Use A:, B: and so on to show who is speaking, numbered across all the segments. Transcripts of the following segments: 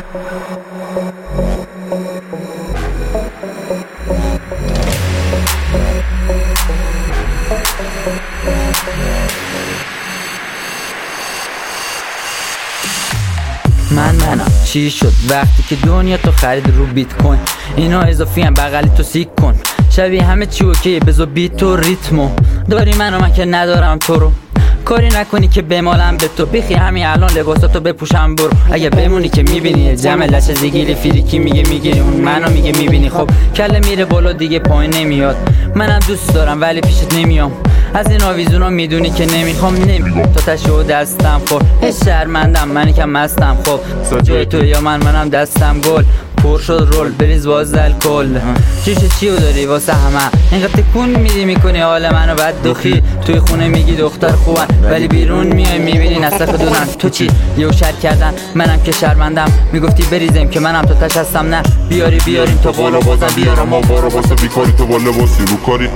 A: منم چی شد وقتی که دنیا تو خرید رو بیت کوین؟ اینا اضافی هم بغلی تو سیک کن، شبیه همه چی اوکیه بذار بیت تو ریتمو داری من که ندارم تو رو، کاری نکنی که بمالم به تو، بخی همین الان لباساتو بپوشم برو، اگه بمونی که میبینی جمع لچه زیگیری فریکی میگه میگیری اون منو میگه میبینی، خب کله میره بالا دیگه پایین نمیاد، منم دوست دارم ولی پیشت نمیام، از این آویزونا میدونی که نمیخوام تو تشو دستم خور، شرمندم منی که مستم، خب جای تو یا منم دستم گل پر شد رول بریز باز الکل، چیو داری واسه همه اینقدر تکون میکنی حال منو بد دخی، توی خونه میگی دختر خوبن ولی بیرون میای میبینی نسخ دونن، تو چی یو شر کردن منم که شرمندم، میگفتی بریزیم که منم تو تش هستم، نه بیاریم تو بالا بازم بیارم ما بارو واسه بیکاری تو بالا باسی رو کاری،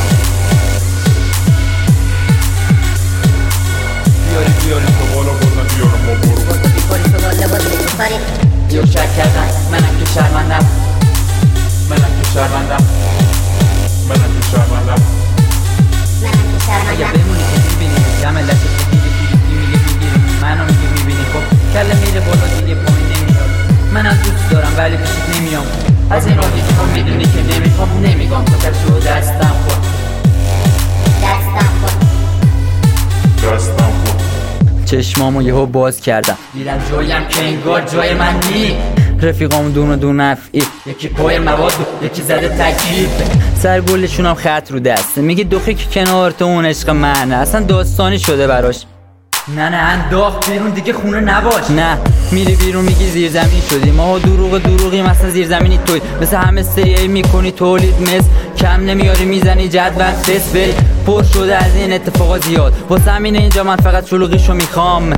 A: بیاریم تو بالا بازم بیارم ما بارو واسه بیکاری تو بالا باسی رو کاری، یو شر کردن منم که شرمندم، اگه بمونی که میبینی جمع لچه میگیری منو میگه میبینی، خب کله میره بالا دیگه پایین نمیاد، منم دوست دارم ولی پیشت نمیام، از این راهی تو میدونی که نمیگم تو تشو دستم خود چشمامو یهو باز کردم دیدم جایم که انگار جای من نی، رفیقام دون افعی یکی پای مواد یکی زده تکلیف، سرگلشونم خط رو دسته میگه دخی که کنار تو اون عشق منه، اصلا داستانی شده براش، نه انداخت بیرون دیگه خونه نباش، نه میری بیرون میگی زیرزمین شدی، ما دروغیم اصلا زیرزمینی توی، مثل همه سریعی میکنی تولید کم نمیاری میزنی جدول فسبل پر شده از این اتفاقا زیاد، واسه همینه اینجا من فقط شلوغیشو میخوام،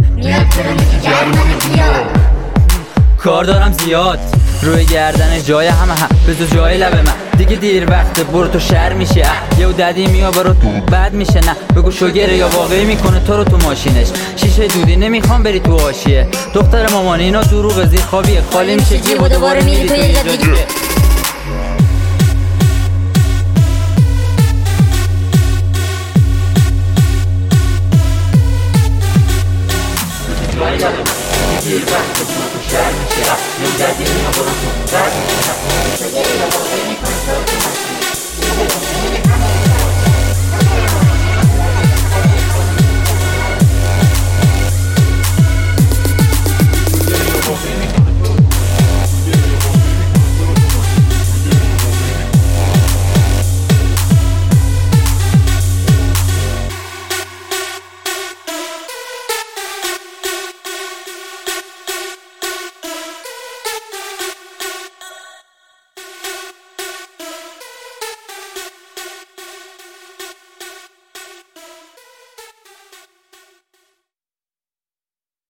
A: کار دارم زیاد روی گردن جای همه بذار جای لب من دیگه دیر وقته برو تو شر میشه، یه ددی میا برو تو بد میشه، نه بگو شوگره یا واقعی میکنه تو رو تو ماشینش، شیشه دودی نمیخوام بری تو آشیه، دختر مامان اینا دروغ زیر خوابیه خالی میشه جیب و دوباره میری تو یه جا دیگه، دیر وقت تو شهر میشه یه جدی میها برو تو بد میشه، شوگره یا واقعی میکنه تو رو تو ماشینش